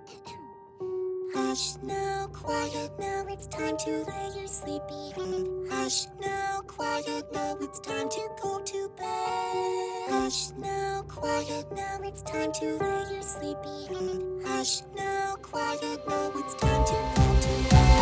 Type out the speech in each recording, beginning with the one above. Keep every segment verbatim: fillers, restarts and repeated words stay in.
Hush now, quiet now, it's time to lay your sleepy head. Hush now, quiet now, it's time to go to bed. Hush now, quiet now, it's time to lay your sleepy head. Hush now, quiet now, it's time to go to bed.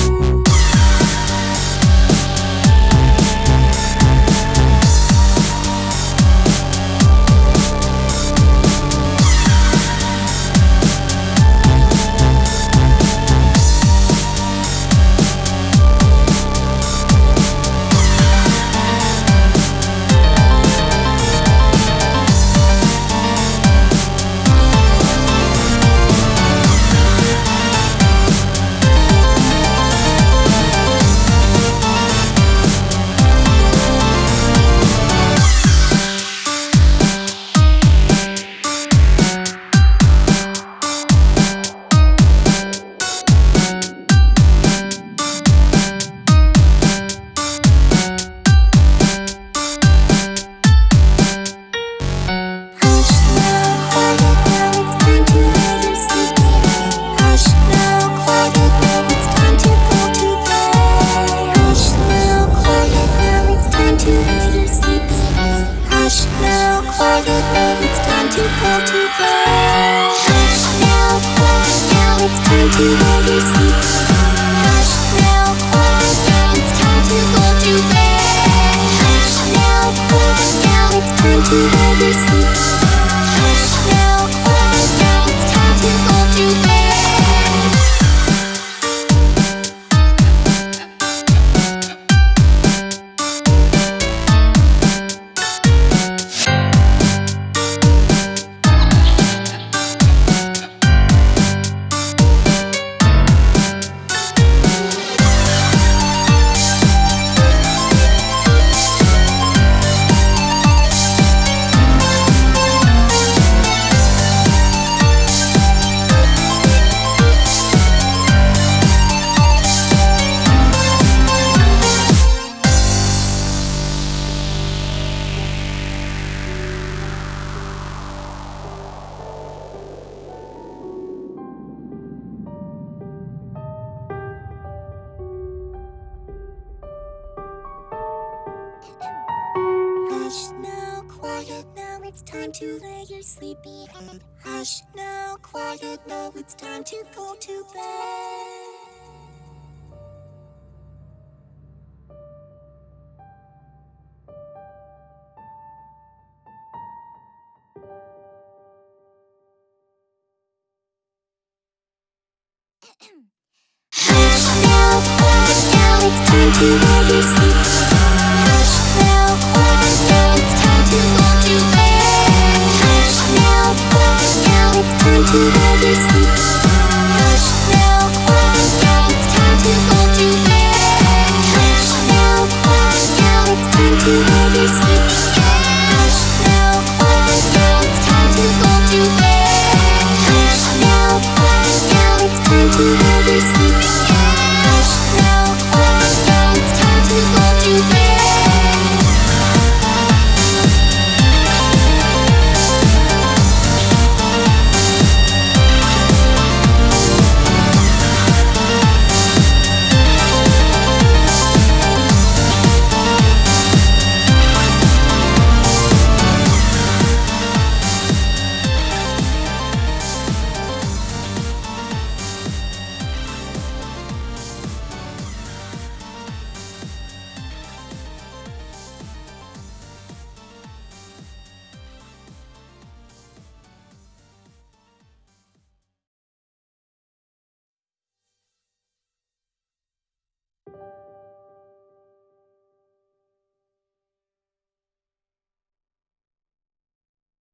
Hush now, quiet now, it's time to lay your sleepy head. Hush now, quiet now, it's time to go to bed. Hush now, quiet now, it's time to lay your sleepy head. Hush now, quiet now, it's time to go to bed. Hush now, quiet now, it's time to